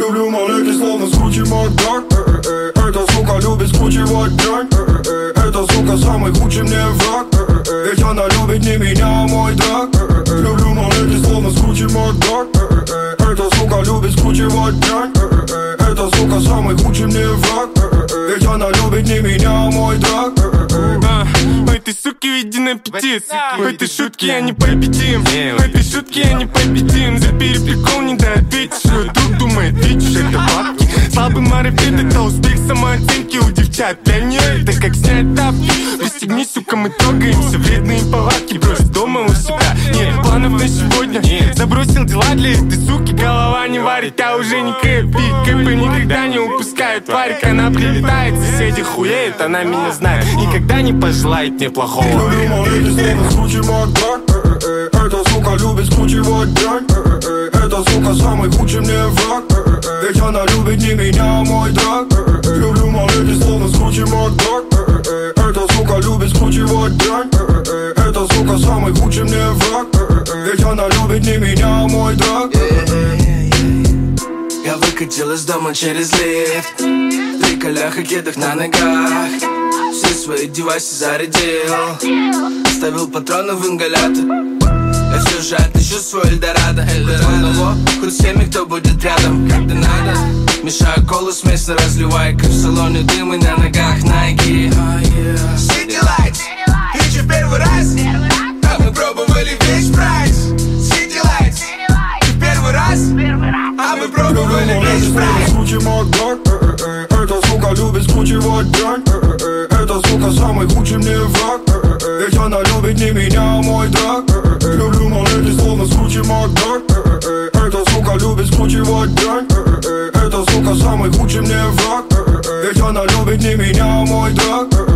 Люблю маленький, словно скручи Макдак. Эта сука любит скручивать дрянь. Эта сука самый худший мне враг. Ведь она любит не меня, а мой драг. Люблю маленький, словно скручи Макдак. Эта сука любит скручивать дрянь. Эта сука самый худший мне враг. Ведь она любит не меня, а мой драг. У этой суки виден аппетит. У этой шутки я не победим. У этой шутки я не победим. За переприкол не доответишь. Друг думает, видишь, это бабки. Слабый марафет, это успех самооценки у девчат. Для нее это как снять тапки. Пристегнись, сука, мы трогаемся. Вредные повадки, брось дома у себя. Нет планов на сегодня. Забросил дела для этой суки. Голова не варит, а уже не кэпи. Кэпы никогда не упускают тварик. Она прилетает, соседи хуеют, она меня знает. Никогда не пожелает мне плохого. Люблю маленький, словно скручи Макдак. Эта сука любит скручивать дрянь. Эта сука самый худший мне враг. Ведь она любит не меня, а мой драг. Люблю маленький, словно скручи Макдак. Эта сука любит скручивать дрянь. Эта сука самый худший мне враг. Ведь она любит не меня, а мой драг. Я выкатил из дома через лифт. В триколях и кедах на ногах. Все свои девайсы зарядил. Оставил патроны в ингалятор. Я все же отыщу свой Эльдорадо. Эльдорадо, хоть с теми, кто будет рядом, когда надо. Мешаю колу, смесь разливай. Как в салоне дым и на ногах Nike. City Lights, Ричи в первый раз. А мы пробовали весь прайс. City Lights, в первый раз. А мы пробовали весь прайс. Скручи Макдак. Эта сука любит скручивать дрянь. Эта сука самый худший мне враг. Ведь она любит не меня, а мой драг. Люблю маленький, словно скручи Макдак. Эта сука любит скручивать дрянь. Эта сука самый худший мне враг. Ведь она любит не меня, а мой драг.